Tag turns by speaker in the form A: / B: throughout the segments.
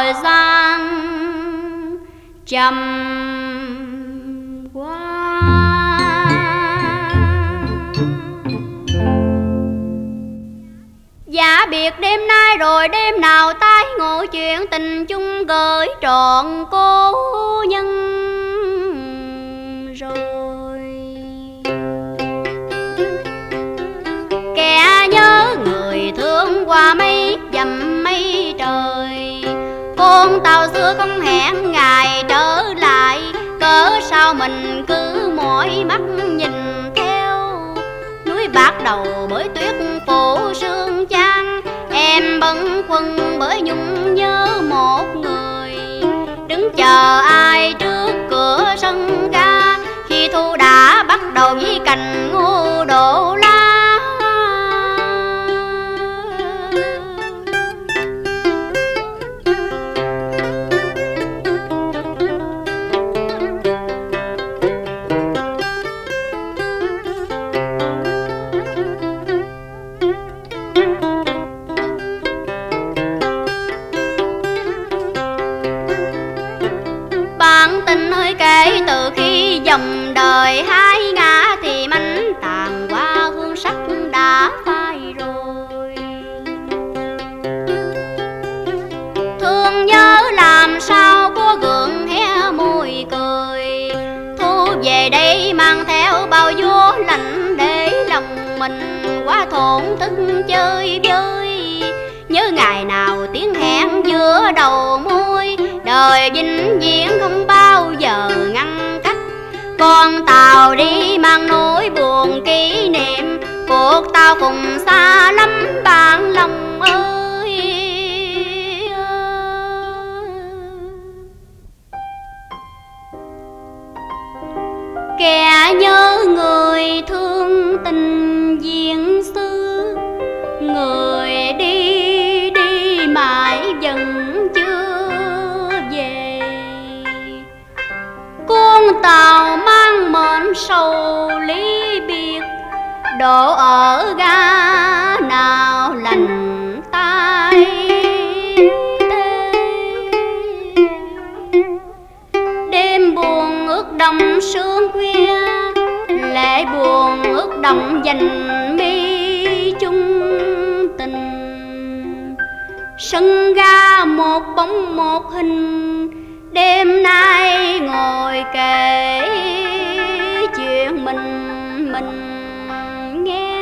A: thời gian trầm qua. Giả biệt đêm nay rồi đêm nào tái ngộ, chuyện tình chung gửi trọn cô nhân rồi. Kẻ nhớ người thương qua mấy dặm mây trời, con tàu xưa không hẹn ngày trở lại, cớ sao mình cứ mỏi mắt nhìn theo núi bạc đầu bởi tuyết phủ sương chan. Em bâng khuâng bởi nhung nhớ một người, đứng chờ ai trước cửa sân ga, khi thu đã bắt đầu với cành ngô đổ lá. Kể từ khi dòng đời hai ngã thì mảnh tàn qua hương sắc đã phai rồi. Thương nhớ làm sao có gượng hé môi cười, thu về đây mang theo bao gió lạnh để lòng mình quá thổn thức chơi vơi. Nhớ ngày nào tiếng hẹn giữa đầu môi, đời vĩnh viễn không bao giờ ngăn cách. Con tàu đi mang nỗi buồn kỷ niệm, cuộc tàu cùng xa lắm bạn lòng ơi. Kẻ nhớ người thương tình duyên xưa, người đi đi mãi vẫn chưa về. Con tàu mang mệnh sầu ly biệt, đổ ở ga nào lành tay tê. Đêm buồn ước đồng sương khuya, lệ buồn ước đồng dành mi chung tình. Sân ga một bóng một hình, đêm nay ngồi kể chuyện mình nghe.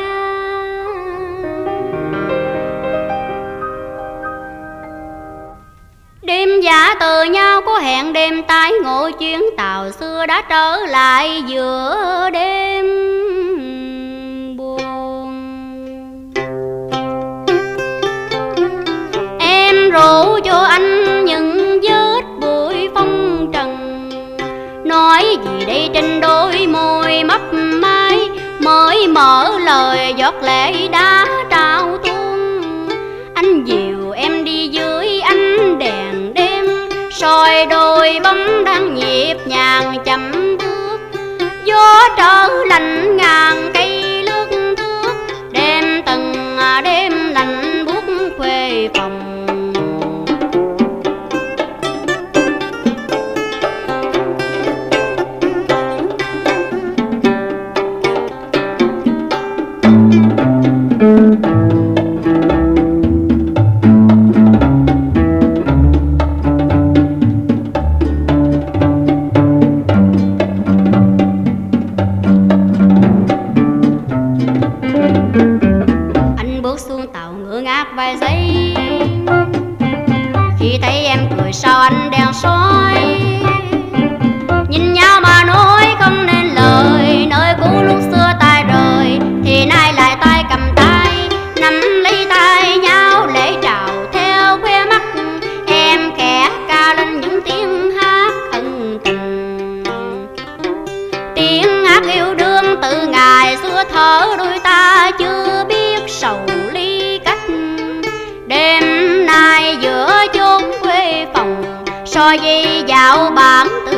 A: Đêm giả từ nhau có hẹn đêm tái ngộ, chuyến tàu xưa đã trở lại giữa đêm buồn. Em rủ cho anh những vết bụi phong trần, nói gì đây trên đôi môi mấp máy, mới mở lời giọt lệ đã trao tuôn. Anh dìu em đi dưới ánh đèn đêm, soi đôi bóng đang nhịp nhàng chậm bước. Gió trở lạnh ngàn cây lướt thước, đêm từng đêm lạnh buốt khuê phòng. Vài giây khi thấy em cười sao anh đèn soi, nhìn nhau mà nói không nên lời. Nơi cũ lúc xưa tay rời thì nay lại tay cầm tay, nắm lấy tay nhau lễ trào theo khoe mắt. Em khẽ ca lên những tiếng hát ân tình, tiếng hát yêu đương từ ngày xưa thở đôi ta chưa biết sầu ly cách. Đêm nay giữa chốn quê phòng, soi dây dạo bản